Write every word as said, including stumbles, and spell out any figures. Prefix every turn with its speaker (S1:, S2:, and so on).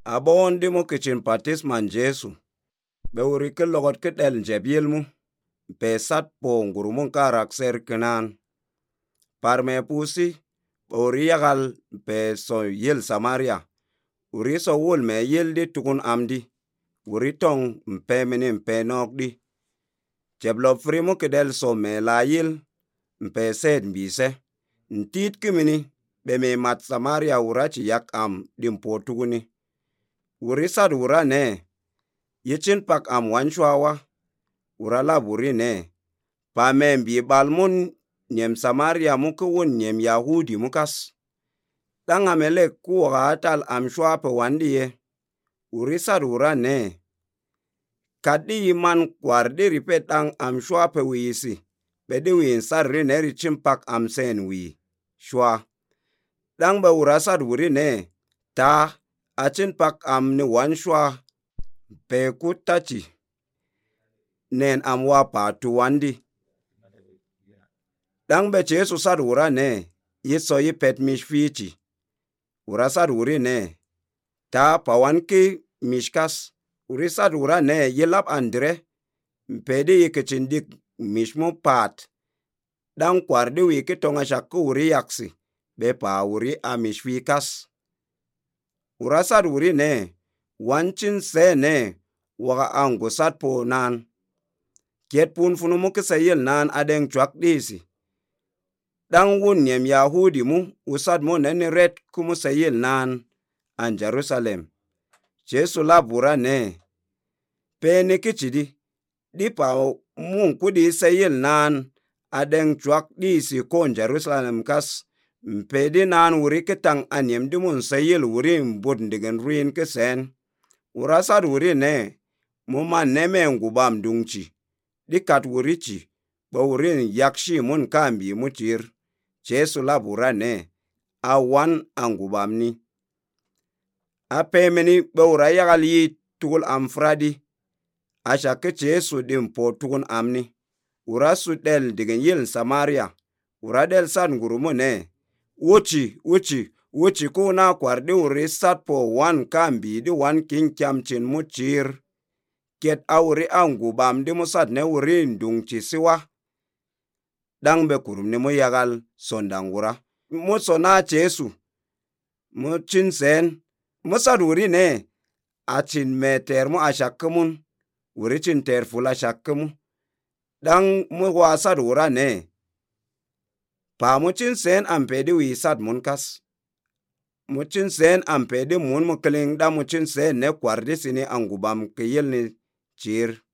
S1: Abon di mo kichin patisman Jesu. Be uri ke logot ke del njebiyel mu. Be sat po ngurumun karak ser kenan. Parme pusi. Be uri yagal be so yel Samaria. Uri so wul me yel di tukun amdi. Uri tong mpe meni mpe nok di. Jeblop frimu ke del so me la yel. Mpe sed mbise. Ntit kimini. Be me mat Samaria urachi yak am dimpo tukuni. Uri sad ura ne. Yichin pak am wanshwawa. Ura lab uri ne. Pa membi balmun nyem Samaria muke wun nyem Yahudi mukas. Tang amelek kuwa atal am shwape wandiye. Uri sad ura ne. Kadi iman kwardi ripet tang am shwape wisi. Bedi win sarri neri chimpak am sen wi. Shwa. Tang ba ura sad uri ne. Ta. Achin pak am ni wanshwa. Pe kutachi. Nen am wapa tu wandi. Tang be Jesu sad ura ne. Yiso yi pet mishfichi. Ura sad uri ne. Ta pawanki mishkas. Uri sad ura ne. Yilap andre. Mpedi yikichindik mishmu pat. Tang kwardi wiki tonga shakku uri yaksi. Be pa uri a mishfikas. Ura sad uri ne. Wanchin se ne. Waka angu sad po nan. Kiet pun funu muke sayil nan adeng chwak disi. Dang wun nyem Yahudi mu. Usad mu neni ret kumu sayil nan. An Jerusalem. Jesu labura ne. Pe nikichidi. Di pa mun kudi sayil nan. Adeng chwak disi kon Jerusalem kas. Mpedi nan uri ketang anyem di mun sayil uri mbud ndigen ruin kesen. Urasad uri ne. Muma neme ngubam dungchi. Dikat uri chi. Ba uri yakshi mun kambi muchir. Jesu labura ne. Awan angubam ni. Ape meni ba ura yagal yi tukul amfradi. Asha ke Jesu dimpo tukun amni. Urasu del digen yil Samaria. Uradel sad ngurumu ne. Uchi, uchi, uchi kuna kwardi uri sat po wan kambi di wan kinkyam chin muchir. Kiet awuri angubam di musad ne uri ndungchi siwa. Dang be kurum ni mu yagal sondangura. Musona Jesu. Muchin sen. Musad uri ne. Achin me termu ashakamun. Uri chin terfula shakamu. Dang mu wasad ura ne. Pa muchin sen ampedi wisad munkas. Muchin sen ampedi mun mukeling da muchin sen ne kwardi sini angubam kiyil ni chir.